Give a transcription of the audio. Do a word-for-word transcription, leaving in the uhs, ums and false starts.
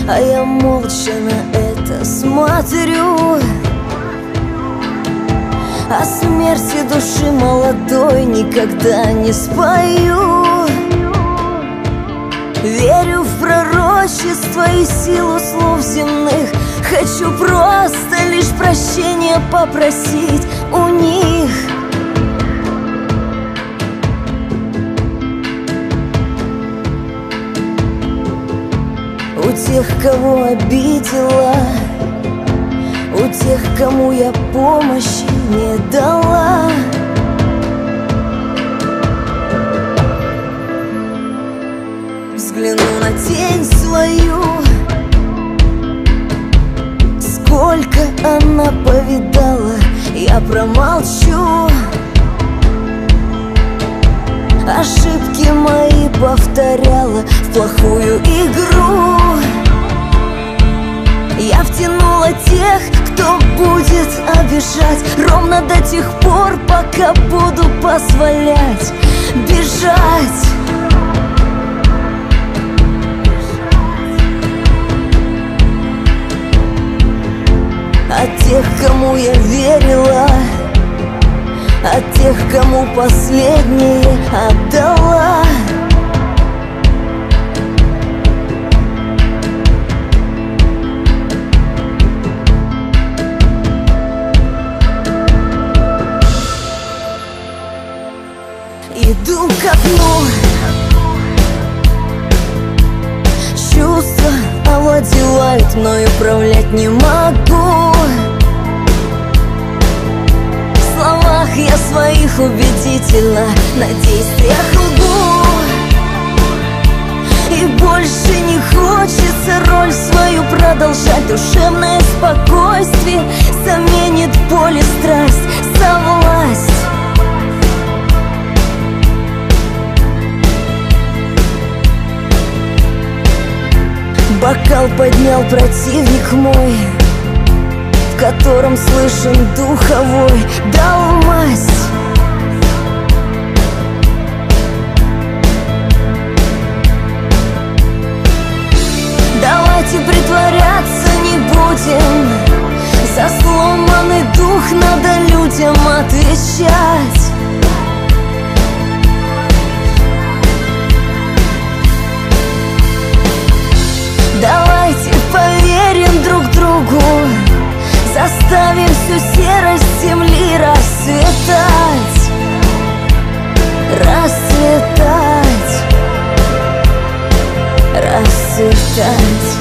а я молча на это смотрю. О смерти души молодой никогда не спою. Верю в пророчество и силу слов земных. Хочу просто лишь прощения попросить у них. У тех, кого обидела, у тех, кому я помощи не дала. Взгляну на тень свою, сколько она повидала, я промолчу. Ошибки мои повторяла в плохую игру. Я втянула тех, кто будет обижать, ровно до тех пор, пока буду позволять бежать. От тех, кому я верила, от тех, кому последнее отдала. Иду ко дну, чувства овладевают мной, управлять не могу. В словах я своих убедительно, на действиях лгу. И больше не хочется роль свою продолжать. Душевное спокойствие заменит боль и страсть за власть. Бокал поднял противник мой, в котором слышен духовой, дал масть. Давайте притворяться не будем, за сломанный дух надо людям отвечать. Давайте поверим друг другу, заставим всю серость земли расцветать, расцветать, расцветать.